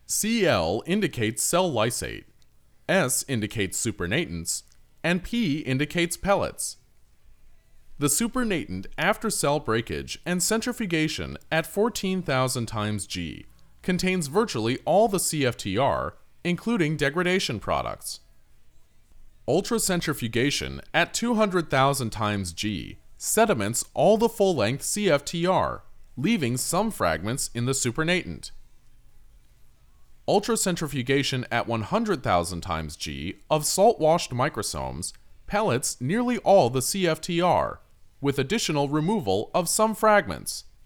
Cl indicates cell lysate, S indicates supernatants, and P indicates pellets. The supernatant after cell breakage and centrifugation at 14,000 times G contains virtually all the CFTR, including degradation products. Ultracentrifugation at 200,000 times G sediments all the full-length CFTR, leaving some fragments in the supernatant. Ultracentrifugation at 100,000 times G of salt-washed microsomes pellets nearly all the CFTR, with additional removal of some fragments.